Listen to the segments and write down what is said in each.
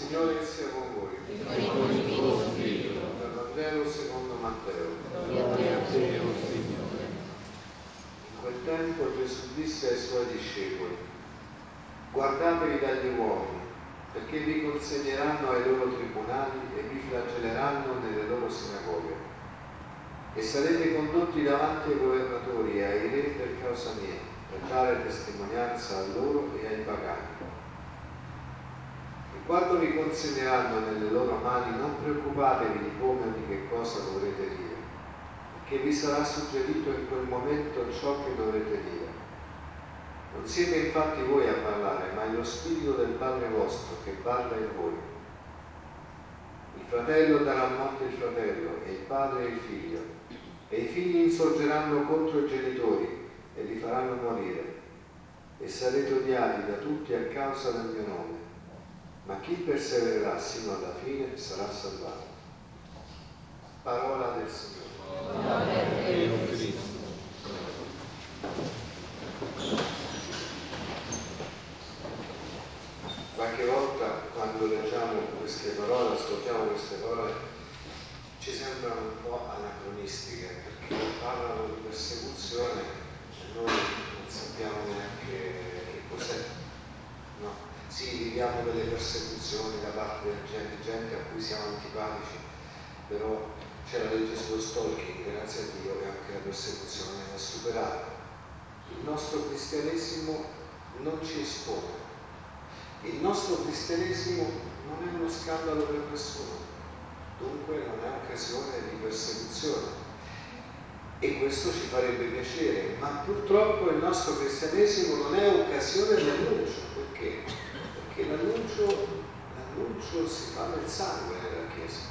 Signore sia con voi. Dal Vangelo secondo Matteo. Gloria a te, o Signore. In quel tempo Gesù disse ai suoi discepoli: guardatevi dagli uomini, perché vi consegneranno ai loro tribunali e vi flagelleranno nelle loro sinagoghe. E sarete condotti davanti ai governatori e ai re per causa mia, per dare testimonianza a loro e ai pagani. E quando vi consegneranno nelle loro mani, non preoccupatevi di come o di che cosa dovrete dire, perché vi sarà suggerito in quel momento ciò che dovrete dire. Non siete infatti voi a parlare, ma è lo Spirito del Padre vostro che parla in voi. Il fratello darà morte il fratello, e il padre il figlio, e i figli insorgeranno contro i genitori e li faranno morire, e sarete odiati da tutti a causa del mio nome. Ma chi persevererà sino alla fine sarà salvato. Parola del Signore. Gloria a te, o Cristo. Qualche volta quando leggiamo queste parole, ascoltiamo queste parole, ci sembrano un po' anacronistiche, perché parlano di persecuzione e noi non sappiamo neanche che cos'è. No? Sì, viviamo delle persecuzioni da parte di gente a cui siamo antipatici, però c'è la legge sullo stalking, grazie a Dio, e anche la persecuzione è superata. Il nostro cristianesimo non ci espone. Il nostro cristianesimo non è uno scandalo per nessuno, dunque non è occasione di persecuzione. E questo ci farebbe piacere, ma purtroppo il nostro cristianesimo non è occasione di annuncio. Perché? Perché l'annuncio si fa nel sangue nella Chiesa.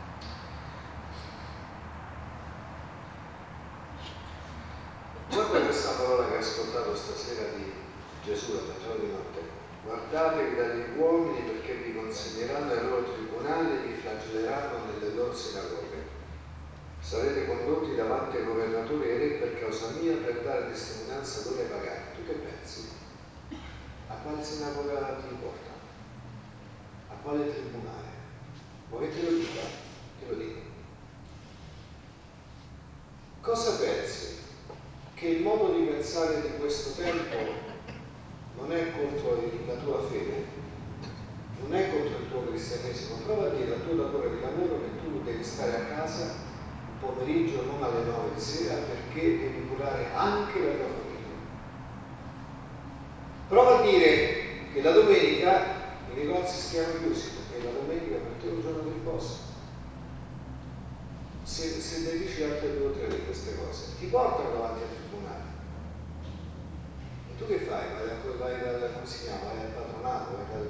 Guarda questa parola che ho ascoltato stasera di Gesù al Vangelo di Matteo. Guardatevi dagli uomini perché vi consegneranno ai loro tribunali e vi flagelleranno nelle loro sinagoghe. Sarete condotti davanti ai governatori e re per causa mia per dare testimonianza loro ai pagani. Tu che pensi? A quale sinagoga ti porta? A quale tribunale? Vuoi che te lo dica? Te lo dico. Cosa pensi? Che il modo di pensare di questo tempo non è contro la tua fede, non è contro il tuo cristianesimo. Prova a dire al tuo datore di lavoro che tu devi stare a casa il pomeriggio non alle 9 di sera perché devi curare anche la tua famiglia. Prova a dire che la domenica i negozi stiano chiusi perché la domenica per te è un giorno di riposo. Se le dici altre 2 o 3 di queste cose, ti portano davanti al tribunale. E tu che fai? Vai dal, come si chiama? Vai al patronato, vai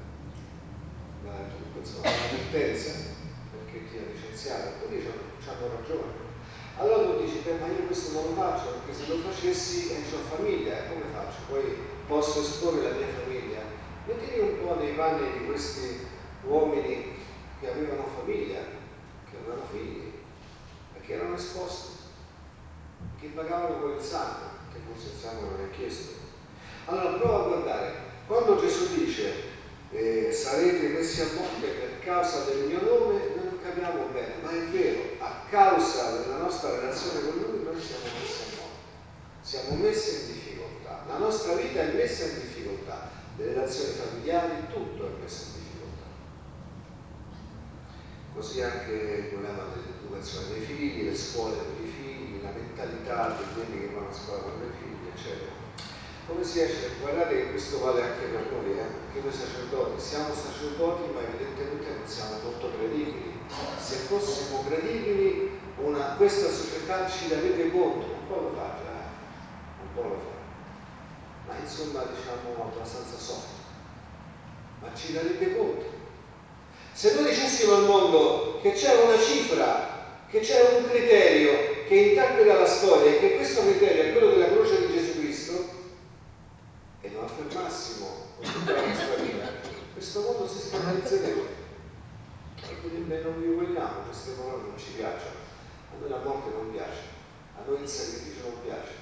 dall'avvertenza perché ti ha licenziato. Quelli hanno ragione. Allora tu dici, beh, ma io questo non lo faccio perché se lo facessi ho famiglia, come faccio? Poi posso esporre la mia famiglia. Mettimi un po' nei panni di questi uomini che avevano famiglia, che avevano figli, perché erano esposti, che pagavano con il sangue, che forse il sangue non è chiesto. Allora prova a guardare, quando Gesù dice sarete messi a morte per causa del mio nome, noi non capiamo bene, ma è vero, a causa della nostra relazione con Lui noi siamo messi a morte, siamo messi in difficoltà, la nostra vita è messa in difficoltà, le relazioni familiari, tutto è messo in difficoltà. Così anche il problema dell'educazione dei figli, le scuole per i figli, la mentalità di quelli che vanno a scuola con i figli, eccetera. Come si esce? Guardate che questo vale anche per noi, anche noi sacerdoti. Siamo sacerdoti, ma evidentemente non siamo molto credibili. Se fossimo credibili, questa società ci darebbe conto, un po' lo fa già, un po' lo fa. Ma insomma diciamo abbastanza soft. Ma ci darebbe conto. Se noi dicessimo al mondo che c'è una cifra, che c'è un criterio che interpreta la storia e che questo criterio è quello della croce di Gesù Cristo, e lo affermassimo con tutta la nostra vita, questo mondo si scandalizzerebbe e direbbe non vi vogliamo, queste parole non ci piacciono, a noi la morte non piace, a noi il sacrificio non piace.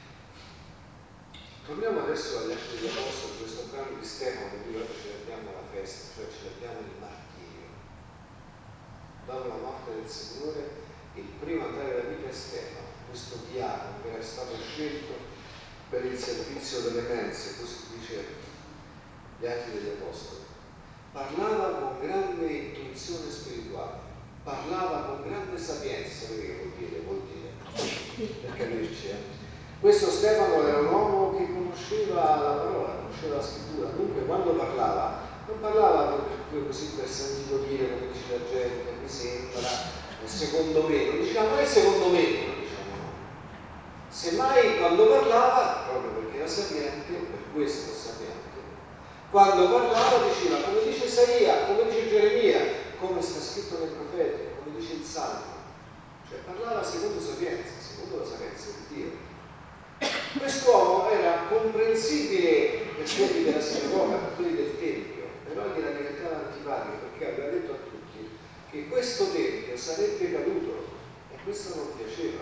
Torniamo adesso agli Atti degli Apostoli, questo brano di Stefano, di cui oggi celebriamo la tempesta, cioè celebriamo il martirio. Dopo la morte del Signore, il primo a dare la vita è Stefano, questo diacono che era stato scelto per il servizio delle mense, così dice gli Atti degli Apostoli. Parlava con grande intuizione spirituale, parlava con grande sapienza, sapete che vuol dire? Vuol dire, per capirci, Questo Stefano era un uomo che conosceva la parola, conosceva la scrittura, dunque quando parlava, non parlava così per sentito dire, come dice la gente, mi sembra, secondo me, non diceva mai secondo me, non diciamo no. Semmai quando parlava, proprio perché era sapiente, per questo è sapiente, quando parlava diceva come dice Isaia, come dice Geremia, come sta scritto nei profeti, come dice il Salmo, cioè parlava secondo la sapienza di Dio. Quest'uomo era comprensibile per quelli della sinagoga, per quelli del Tempio, però gli era diventato antipatico perché aveva detto a tutti che questo Tempio sarebbe caduto e questo non piaceva.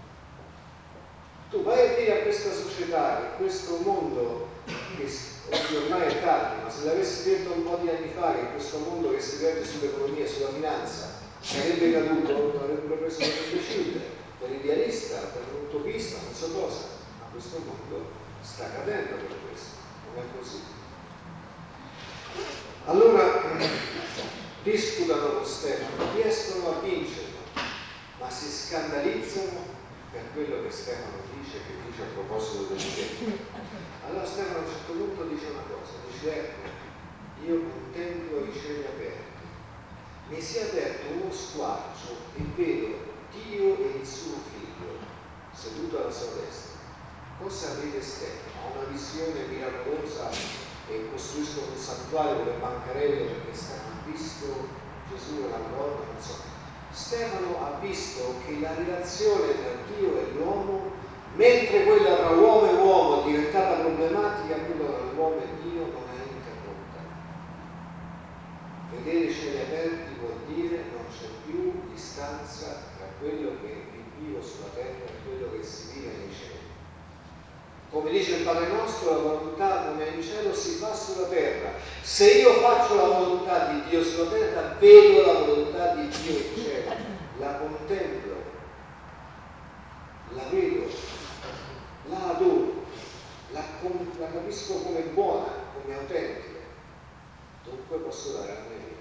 Tu vai a dire a questa società, che questo mondo, che ormai è tardi, ma se l'avessi detto un po' di anni fa, che questo mondo che si regge sull'economia, sulla finanza, sarebbe caduto, avrebbero preso per imbecille, per idealista, per un utopista, non so cosa. Questo mondo sta cadendo per questo, non è così. Allora disputano con Stefano, riescono a vincerlo, ma si scandalizzano per quello che Stefano dice, che dice a proposito del tempo. Allora Stefano a un certo punto dice una cosa, dice ecco, io contemplo i cieli aperti, mi si è aperto uno squarcio e vedo Dio e il suo figlio seduto alla sua destra. Cosa vede Stefano? Ha una visione miracolosa e costruiscono un santuario con le bancarelle perché Stefano ha visto Gesù nella Madonna, non so. Stefano ha visto che la relazione tra Dio e l'uomo, mentre quella tra uomo e uomo è diventata problematica, quella tra l'uomo e Dio non è interrotta. Vedere i cieli aperti vuol dire non c'è più distanza tra quello che vivo sulla terra e quello che si vive nei cieli. Come dice il Padre nostro, la volontà come in cielo si fa sulla terra. Se io faccio la volontà di Dio sulla terra, vedo la volontà di Dio in cielo, la contemplo, la vedo, la adoro, la capisco come buona, come autentica. Dunque posso dare la mia vita.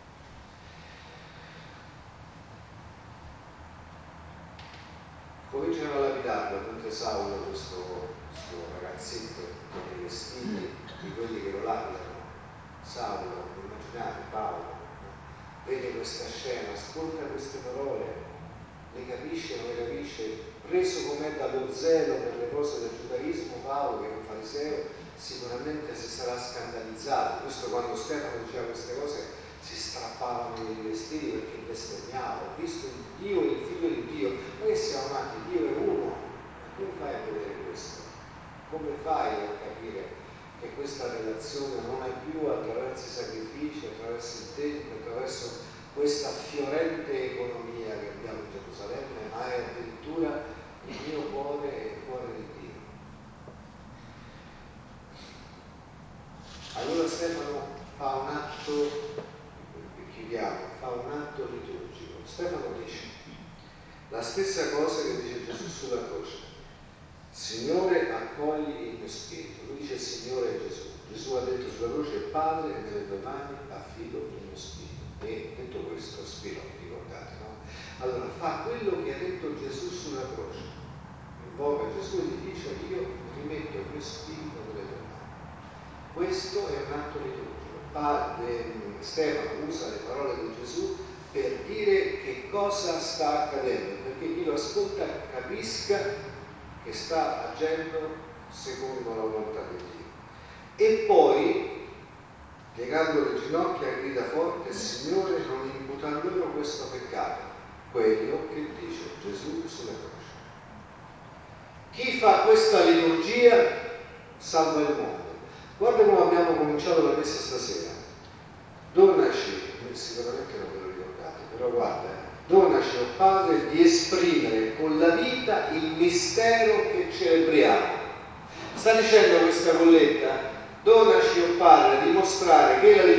Cominciano a lapidarlo mentre Saulo, questo ragazzetto con i vestiti di quelli che lo lapidano. Saulo, immaginate Paolo, vede questa scena, ascolta queste parole, le capisce, non le capisce, preso com'è dallo zelo per le cose del giudaismo, Paolo, che è un fariseo, sicuramente si sarà scandalizzato. Questo quando Stefano diceva queste cose si strappavano i vestiti perché bestemmiava. Ho visto il Dio e il figlio di Dio, noi siamo nati, Dio è uno. Ma come fai a vedere questo? Come fai a capire che questa relazione non è più attraverso i sacrifici, attraverso il tempo, attraverso questa fiorente economia che abbiamo in Gerusalemme, ma è addirittura il mio cuore e il cuore di Dio. Allora Stefano fa un atto, e chiudiamo, fa un atto liturgico. Stefano dice la stessa cosa che dice Gesù sulla croce. Signore, accogli il mio spirito. Lui dice Signore Gesù. Gesù ha detto sulla croce, Padre, nelle tue mani affido il mio spirito. E detto questo, spirò, ricordate, no? Allora, fa quello che ha detto Gesù sulla croce. Invoca Gesù e gli dice, io rimetto il mio spirito nelle tue mani. Questo è un atto liturgico. Stefano usa le parole di Gesù per dire che cosa sta accadendo, perché chi lo ascolta capisca che sta agendo secondo la volontà di Dio. E poi, piegando le ginocchia, grida forte, Signore, non imputar loro questo peccato, quello che dice Gesù sulla croce. Chi fa questa liturgia salva il mondo. Guarda come abbiamo cominciato la messa stasera. Donaci, sicuramente non ve lo ricordate, però guarda, donaci, o Padre, di esprimere con la vita il mistero che celebriamo. Sta dicendo questa colletta, donaci, o Padre, di mostrare che la liturgia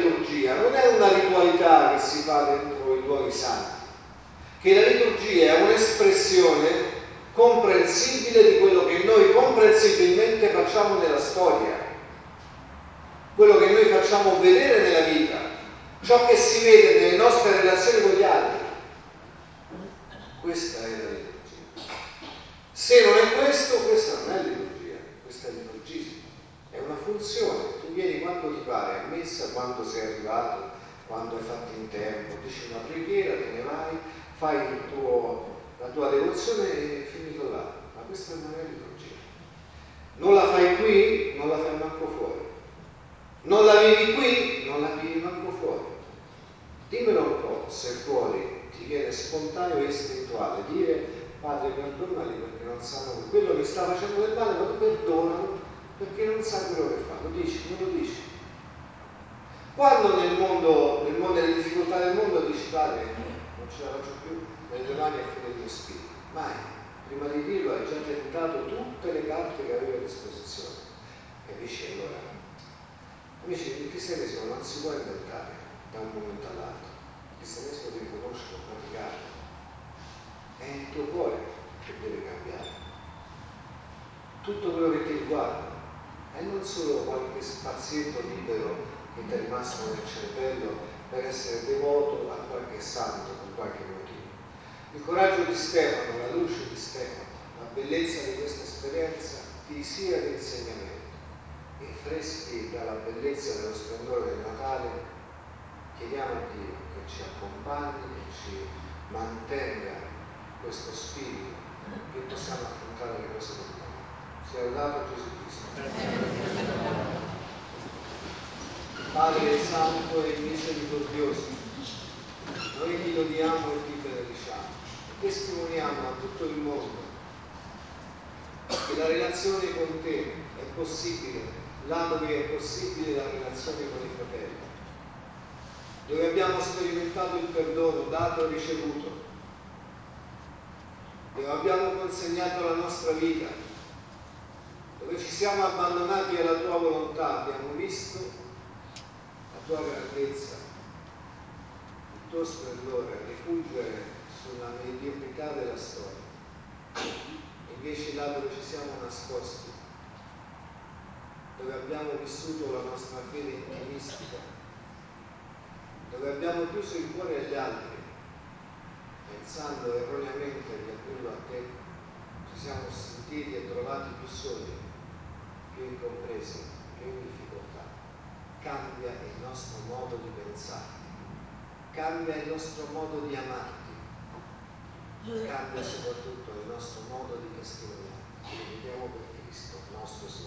liturgia non è una ritualità che si fa dentro i luoghi santi, che la liturgia è un'espressione comprensibile di quello che noi comprensibilmente facciamo nella storia, quello che noi facciamo vedere nella vita, ciò che si vede nelle nostre relazioni con gli altri. Questa è la liturgia. Se non è questo, questa non è liturgia, questa è liturgismo, è una funzione. Tu vieni quando ti pare, a messa quando sei arrivato, quando hai fatto in tempo, dici una preghiera, te ne vai, fai la tua devozione e è finito là. Ma questa non è liturgia. Non la fai qui, non la fai manco fuori. Non la vivi qui, non la vivi manco fuori. Dimmelo un po', se fuori ti viene spontaneo e istintuale dire: Padre, perdonali perché non sanno, quello mi sta facendo del male, ma tu perdonalo perché non sa quello che fa. Lo dici, non lo dici. Quando nelle difficoltà del mondo dici: Padre, non ce la faccio più, nelle tue mani affido il mio spirito. Mai. Prima di dirlo hai già tentato tutte le carte che avevi a disposizione. Capisci allora? Amici, il cristianesimo non si può inventare da un momento all'altro. Il cristianesimo devi conoscerlo, praticarlo. È il tuo cuore che deve cambiare. Tutto quello che ti riguarda. E non solo qualche spazietto libero che ti è rimasto nel cervello per essere devoto a qualche santo per qualche motivo. Il coraggio di Stefano, la luce di Stefano, la bellezza di questa esperienza ti sia di insegnamento. E freschi dalla bellezza dello splendore del Natale, chiediamo a Dio che ci accompagni, che ci mantenga questo spirito, che possiamo affrontare le cose del mondo. Sia lodato Gesù Cristo. Padre Santo e Misericordioso, noi ti lodiamo e ti benediciamo e testimoniamo a tutto il mondo che la relazione con te è possibile là dove è possibile la relazione con i fratelli, dove abbiamo sperimentato il perdono dato e ricevuto, dove abbiamo consegnato la nostra vita, dove ci siamo abbandonati alla tua volontà, abbiamo visto la tua grandezza, il tuo splendore rifulgere sulla mediocrità della storia. Invece là dove ci siamo nascosti, dove abbiamo vissuto la nostra fede intimistica, dove abbiamo chiuso il cuore agli altri, pensando erroneamente di aprirlo a te, ci siamo sentiti e trovati più soli, più incompresi, più in difficoltà. Cambia il nostro modo di pensare, cambia il nostro modo di amarti, cambia soprattutto il nostro modo di testimoniare. Ci vediamo per Cristo, nostro Signore.